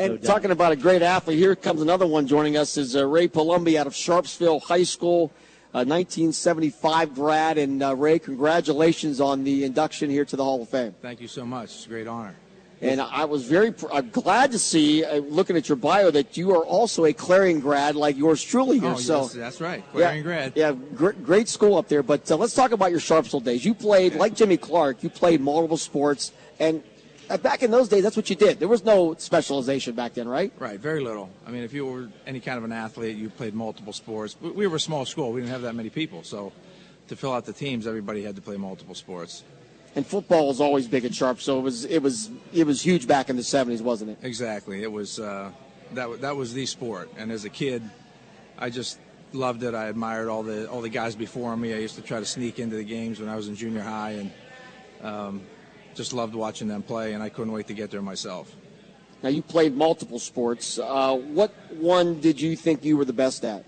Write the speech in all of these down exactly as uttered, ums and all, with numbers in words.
And no doubt. Talking about a great athlete, here comes another one joining us is uh, Ray Palumbi out of Sharpsville High School, uh, nineteen seventy-five grad. And uh, Ray, congratulations on the induction here to the Hall of Fame. Thank you so much. It's a great honor. And I was very pr- I'm glad to see, uh, looking at your bio, that you are also a Clarion grad like yours truly here. Oh, so yes, that's right. Clarion yeah, grad. Yeah, gr- great school up there. But uh, let's talk about your Sharpsville days. You played, like Jimmy Clark, you played multiple sports. And uh, back in those days, that's what you did. There was no specialization back then, right? Right, very little. I mean, if you were any kind of an athlete, you played multiple sports. We, we were a small school. We didn't have that many people. So to fill out the teams, everybody had to play multiple sports. And football was always big at Sharp, so it was it was it was huge back in the seventies, wasn't it? Exactly. It was uh, that that was the sport. And as a kid, I just loved it. I admired all the all the guys before me. I used to try to sneak into the games when I was in junior high, and um, just loved watching them play. And I couldn't wait to get there myself. Now you played multiple sports. Uh, what one did you think you were the best at?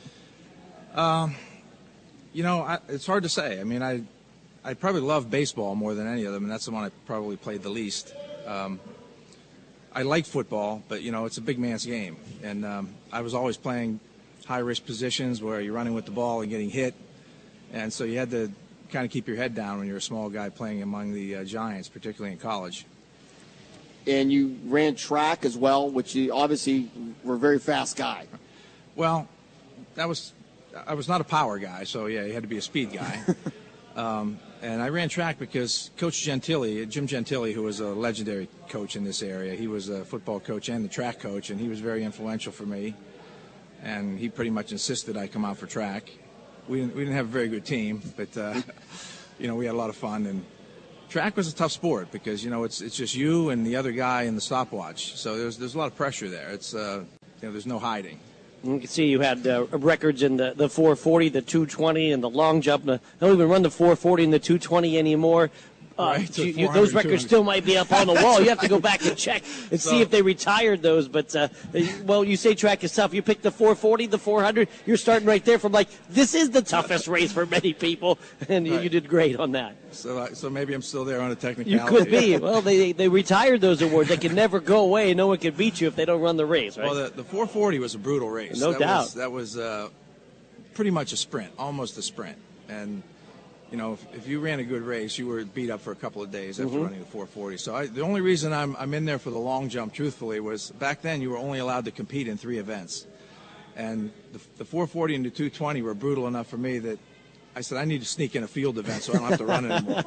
Um, you know, I, it's hard to say. I mean, I. I probably love baseball more than any of them, and that's the one I probably played the least. Um, I like football, but, you know, it's a big man's game. And um, I was always playing high-risk positions where you're running with the ball and getting hit. And so you had to kind of keep your head down when you're a small guy playing among the uh, giants, particularly in college. And you ran track as well, which you obviously were a very fast guy. Well, that was I was not a power guy, so, yeah, you had to be a speed guy. um, And I ran track because Coach Gentili, Jim Gentili, who was a legendary coach in this area, he was a football coach and the track coach, and he was very influential for me. And he pretty much insisted I come out for track. We didn't, we didn't have a very good team, but, uh, you know, we had a lot of fun. And track was a tough sport because, you know, it's it's just you and the other guy in the stopwatch. So there's, there's a lot of pressure there. It's, uh, you know, there's no hiding. You can see you had uh, records in the, the four forty, the two twenty, and the long jump. They don't even run the four forty and the two twenty anymore. Uh, right, you, you, those records still might be up on the wall. You have to go back and check and so, see if they retired those. But, uh, well, you say track is tough. You pick the four forty, the four hundred. You're starting right there from, like, this is the toughest race for many people, and right. you, you did great on that. So uh, so maybe I'm still there on a technicality. You could be. Well, they they retired those awards. They can never go away. No one can beat you if they don't run the race, right? Well, the, the four forty was a brutal race. No that doubt. Was, that was uh, pretty much a sprint, almost a sprint. And, you know, if, if you ran a good race, you were beat up for a couple of days after mm-hmm. running the four forty. So I, the only reason I'm, I'm in there for the long jump, truthfully, was back then you were only allowed to compete in three events. And the, the four forty and the two twenty were brutal enough for me that I said, I need to sneak in a field event so I don't have to run anymore.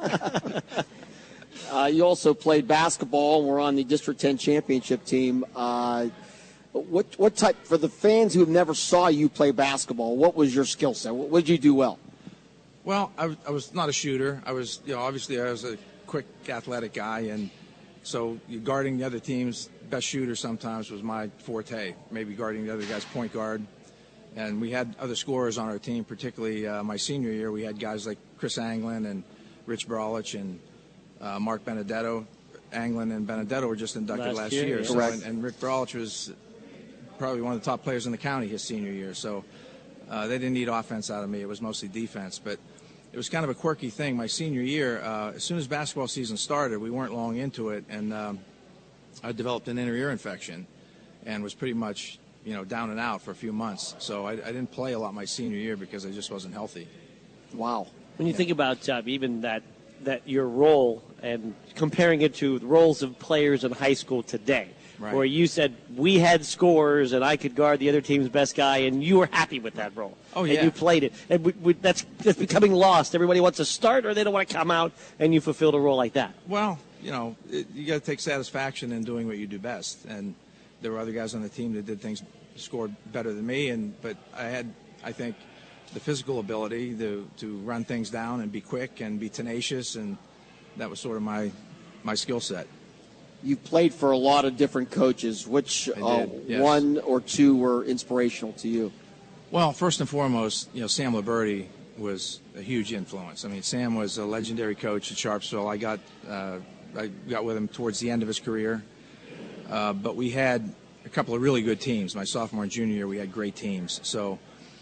uh, you also played basketball and were on the District ten championship team. Uh, what what type, for the fans who have never saw you play basketball, what was your skill set? What, what did you do well? Well, I, I was not a shooter. I was, you know, obviously I was a quick, athletic guy, and so guarding the other team's best shooter sometimes was my forte, maybe guarding the other guy's point guard. And we had other scorers on our team, particularly uh, my senior year. We had guys like Chris Anglin and Rich Bralich and uh, Mark Benedetto. Anglin and Benedetto were just inducted last, last year. year. Yeah. So, and, and Rick Bralich was probably one of the top players in the county his senior year. So uh, they didn't need offense out of me. It was mostly defense. But it was kind of a quirky thing. My senior year, uh, as soon as basketball season started, we weren't long into it, and um, I developed an inner ear infection and was pretty much – you know, down and out for a few months. So I, I didn't play a lot my senior year because I just wasn't healthy. Wow. When you yeah. think about uh, even that that your role and comparing it to the roles of players in high school today, right. where you said we had scorers and I could guard the other team's best guy, and you were happy with that role. Oh, yeah. And you played it. And we, we, that's, that's becoming lost. Everybody wants to start or they don't want to come out, and you fulfilled a role like that. Well, you know, it, you got to take satisfaction in doing what you do best. And there were other guys on the team that did things, scored better than me, and but I had, I think, the physical ability to to run things down and be quick and be tenacious, and that was sort of my my skill set. You played for a lot of different coaches. Which uh, yes. one or two were inspirational to you? Well, first and foremost, you know, Sam Liberty was a huge influence. I mean, Sam was a legendary coach at Sharpsville. I got uh, I got with him towards the end of his career. Uh, but we had a couple of really good teams. My sophomore and junior year, we had great teams. So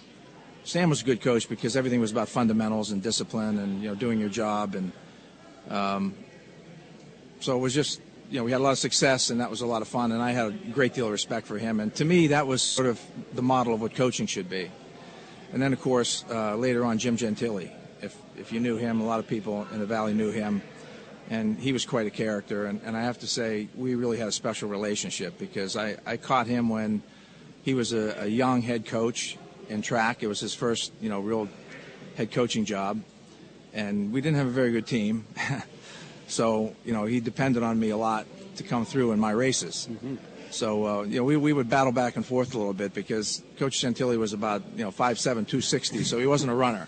Sam was a good coach because everything was about fundamentals and discipline and, you know, doing your job. And um, so it was just you know, we had a lot of success, and that was a lot of fun, and I had a great deal of respect for him. And to me, that was sort of the model of what coaching should be. And then, of course, uh, later on, Jim Gentile. If if you knew him, a lot of people in the Valley knew him, and he was quite a character. And, and I have to say, we really had a special relationship because I, I caught him when he was a, a young head coach in track. It was his first, you know, real head coaching job, and we didn't have a very good team. So, you know, he depended on me a lot to come through in my races. Mm-hmm. So, uh, you know, we, we would battle back and forth a little bit because Coach Gentile was about, you know, five seven, two sixty, so he wasn't a runner.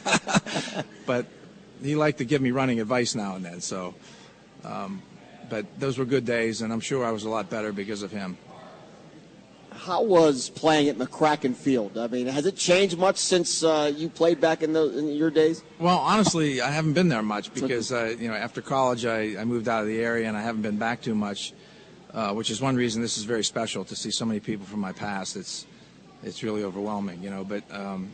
But he liked to give me running advice now and then. So, um, but those were good days, and I'm sure I was a lot better because of him. How was playing at McCracken Field? I mean, has it changed much since uh, you played back in, the, in your days? Well, honestly, I haven't been there much because, uh, you know, after college I, I moved out of the area and I haven't been back too much, uh, which is one reason this is very special to see so many people from my past. It's it's really overwhelming, you know. But um,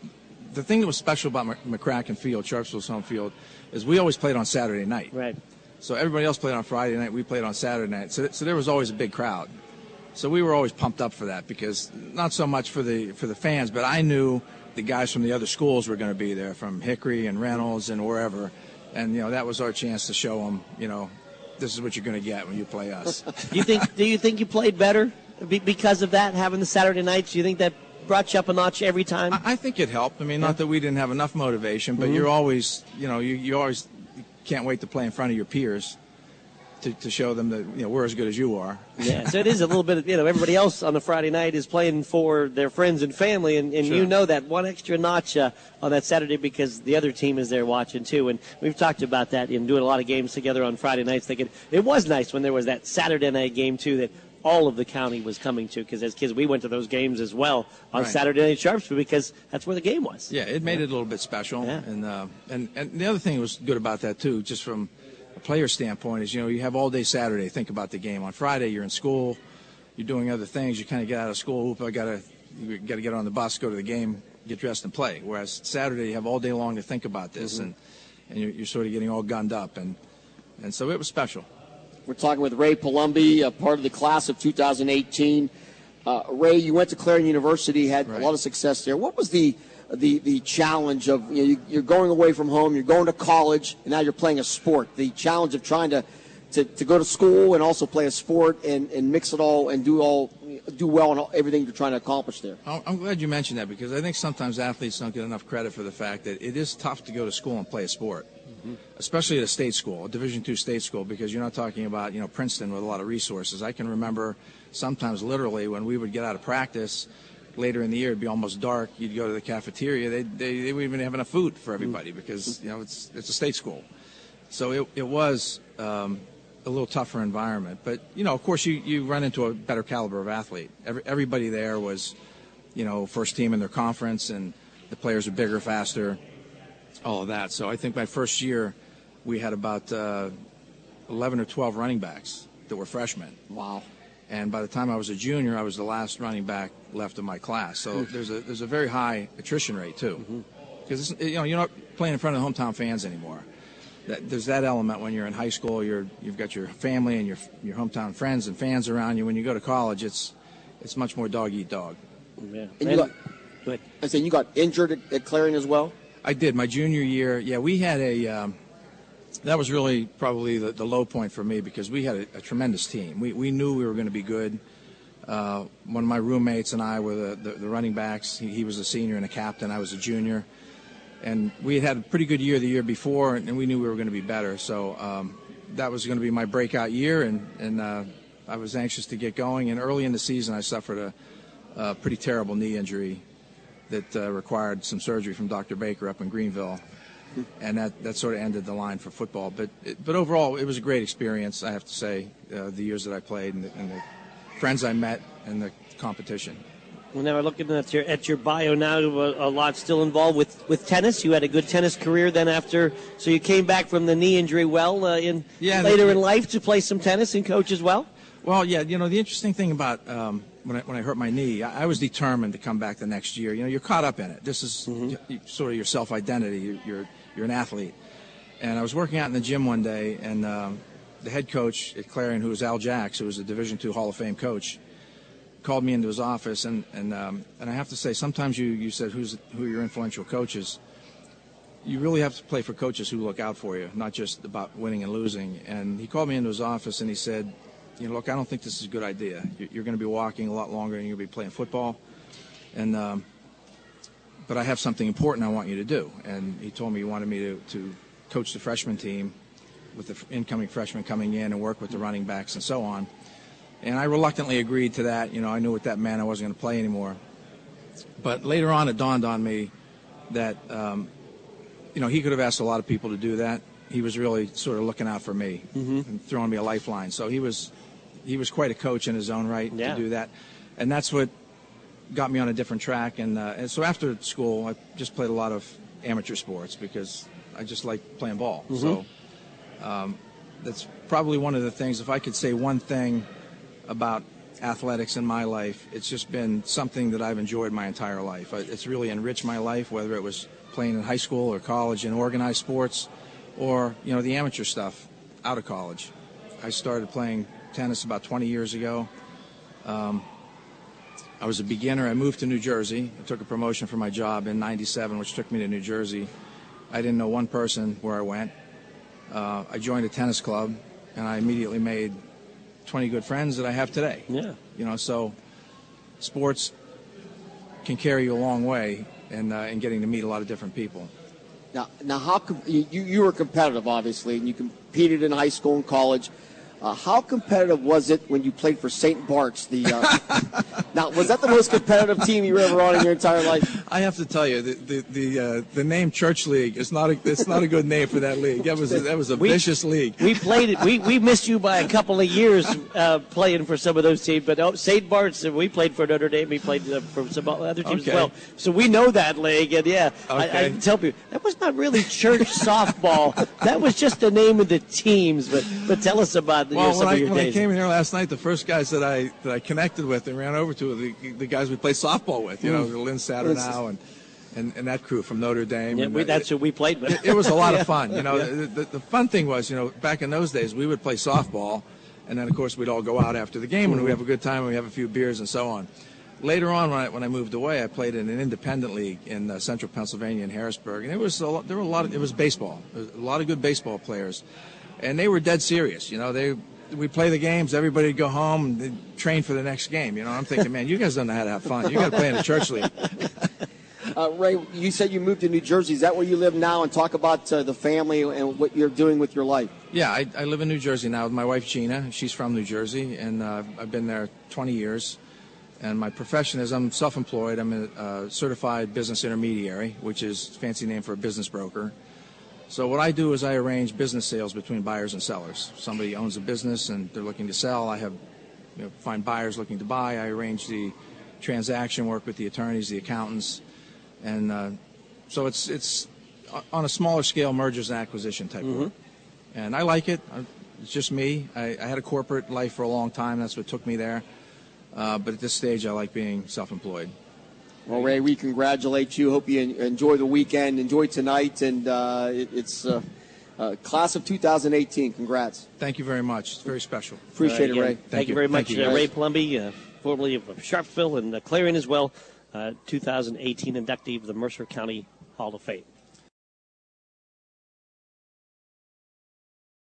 the thing that was special about McCracken Field, Sharpsville's home field, is we always played on Saturday night. Right. So everybody else played on Friday night. We played on Saturday night. So, so there was always a big crowd. So we were always pumped up for that because not so much for the for the fans, but I knew the guys from the other schools were going to be there, from Hickory and Reynolds and wherever, and you know that was our chance to show them, you know, this is what you're going to get when you play us. Do you think? Do you think you played better because of that, having the Saturday nights? Do you think that brought you up a notch every time? I, I think it helped. I mean, not that we didn't have enough motivation, but mm-hmm. you're always, you know, you you always can't wait to play in front of your peers. To, to show them that, you know, we're as good as you are. Yeah, so it is a little bit of, you know, everybody else on the Friday night is playing for their friends and family, and, and sure. you know that one extra notch uh, on that Saturday because the other team is there watching too. And we've talked about that in doing a lot of games together on Friday nights. Thinking it was nice when there was that Saturday night game too that all of the county was coming to, because as kids we went to those games as well on right. Saturday night Sharpsville because that's where the game was. Yeah, it made yeah. it a little bit special. Yeah. And, uh, and and the other thing that was good about that too, just from a player standpoint, is, you know, you have all day Saturday. Think about the game. On Friday, you're in school, you're doing other things. You kind of get out of school. Oop, I gotta, you got to get on the bus, go to the game, get dressed, and play. Whereas Saturday, you have all day long to think about this, mm-hmm. and and you're, you're sort of getting all gunned up, and and so it was special. We're talking with Ray Palumbi, a part of the class of two thousand eighteen. Uh, Ray, you went to Clarion University, had right. a lot of success there. What was the the the challenge of, you know, you're going away from home, you're going to college, and now you're playing a sport? The challenge of trying to, to, to go to school and also play a sport and, and mix it all and do all do well in all, everything you're trying to accomplish there. I'm glad you mentioned that, because I think sometimes athletes don't get enough credit for the fact that it is tough to go to school and play a sport, mm-hmm. especially at a state school, a Division two state school, because you're not talking about, you know, Princeton with a lot of resources. I can remember sometimes literally when we would get out of practice later in the year, it'd be almost dark. You'd go to the cafeteria. They they, they wouldn't even have enough food for everybody because, you know, it's it's a state school. So it it was um, a little tougher environment. But, you know, of course, you, you run into a better caliber of athlete. Every, everybody there was, you know, first team in their conference, and the players are bigger, faster, all of that. So I think my first year we had about uh, eleven or twelve running backs that were freshmen. Wow. And by the time I was a junior, I was the last running back left of my class. So mm-hmm. there's a there's a very high attrition rate too, because mm-hmm. you know you're not playing in front of hometown fans anymore. That, there's that element when you're in high school. You're you've got your family and your your hometown friends and fans around you. When you go to college, it's it's much more dog eat dog. Yeah. And you got, I said you got injured at, at Clarion as well. I did my junior year. Yeah, we had a. Um, That was really probably the, the low point for me, because we had a, a tremendous team. We we knew we were going to be good. Uh, one of my roommates and I were the, the, the running backs. He, he was a senior and a captain. I was a junior. And we had had a pretty good year the year before, and, and we knew we were going to be better. So um, that was going to be my breakout year, and, and uh, I was anxious to get going. And early in the season, I suffered a, a pretty terrible knee injury that uh, required some surgery from Doctor Baker up in Greenville. And that, that sort of ended the line for football. But it, but overall, it was a great experience, I have to say, uh, the years that I played and the, and the friends I met and the competition. Well, now we're looking at your at your bio now, a, a lot still involved with, with tennis. You had a good tennis career then after, so you came back from the knee injury well uh, in yeah, later the, in life to play some tennis and coach as well? Well, yeah, you know, the interesting thing about um, when I when I hurt my knee, I, I was determined to come back the next year. You know, you're caught up in it. This is mm-hmm. you, sort of your self-identity. You, you're You're an athlete. And I was working out in the gym one day, and um, the head coach at Clarion, who was Al Jacks, who was a Division two Hall of Fame coach, called me into his office, and and um, and I have to say, sometimes you you said who's who are your influential coaches. You really have to play for coaches who look out for you, not just about winning and losing. And he called me into his office and he said, you know, look, I don't think this is a good idea. You're going to be walking a lot longer and you're going to be playing football. And um, but I have something important I want you to do. And he told me he wanted me to, to coach the freshman team with the incoming freshmen coming in and work with the running backs and so on. And I reluctantly agreed to that. You know, I knew what that meant. I wasn't going to play anymore. But later on, it dawned on me that, um, you know, he could have asked a lot of people to do that. He was really sort of looking out for me mm-hmm. and throwing me a lifeline. So he was he was quite a coach in his own right yeah. to do that. And that's what got me on a different track. And, uh, and so after school, I just played a lot of amateur sports because I just like playing ball. Mm-hmm. So um, that's probably one of the things, if I could say one thing about athletics in my life, it's just been something that I've enjoyed my entire life. It's really enriched my life, whether it was playing in high school or college in organized sports or, you know, the amateur stuff out of college. I started playing tennis about twenty years ago. Um, I was a beginner. I moved to New Jersey. I took a promotion for my job in ninety-seven, which took me to New Jersey. I didn't know one person where I went. Uh, I joined a tennis club, and I immediately made twenty good friends that I have today. Yeah. You know, so sports can carry you a long way in, uh, in getting to meet a lot of different people. Now, now how com- you, you were competitive, obviously, and you competed in high school and college. Uh, how competitive was it when you played for Saint Bart's? The uh, now, was that the most competitive team you were ever on in your entire life? I have to tell you, the the the, uh, the name Church League is not a it's not a good name for that league. That was a, that was a we, vicious league. We played it. We we missed you by a couple of years uh, playing for some of those teams. But oh, Saint Bart's, we played for Notre Dame. We played uh, for some other teams okay. as well. So we know that league. And yeah, okay. I, I tell people that was not really church softball. That was just the name of the teams. But but tell us about well, your, some when of your I, when days. I came in here last night, the first guys that I that I connected with and ran over to were the, the guys we played softball with. You know, mm. Lynn Saturnow and, and and that crew from Notre Dame. Yeah, and, we, that's it, who we played with. It, it was a lot of fun. You know, yeah. the, the, the fun thing was, you know, back in those days, we would play softball, and then of course we'd all go out after the game and we have a good time and we have a few beers and so on. Later on, when I, when I moved away, I played in an independent league in uh, Central Pennsylvania in Harrisburg, and it was a lot, there were a lot of, it was baseball, there was a lot of good baseball players, and they were dead serious. You know, they we'd play the games, everybody would go home and they'd train for the next game. You know, I'm thinking, man, you guys don't know how to have fun. You got to play in a church league. Uh, Ray, you said you moved to New Jersey. Is that where you live now? And talk about uh, the family and what you're doing with your life. Yeah, I, I live in New Jersey now with my wife, Gina. She's from New Jersey, and uh, I've been there twenty years. And my profession is I'm self-employed. I'm a uh, certified business intermediary, which is a fancy name for a business broker. So what I do is I arrange business sales between buyers and sellers. Somebody owns a business and they're looking to sell. I have you know, find buyers looking to buy. I arrange the transaction, work with the attorneys, the accountants, and uh, so it's it's on a smaller scale, mergers and acquisition type mm-hmm. work. And I like it. It's just me. I, I had a corporate life for a long time. That's what took me there. Uh, but at this stage, I like being self-employed. Well, Ray, we congratulate you. Hope you enjoy the weekend, enjoy tonight, and uh, it, it's uh, uh, class of two thousand eighteen. Congrats. Thank you very much. It's very special. Appreciate uh, it, Ray. Thank, thank you you very thank much, you, uh, Ray Plumby, uh, formerly of Sharpsville and uh, Clarion as well, uh, two thousand eighteen inductee of the Mercer County Hall of Fame.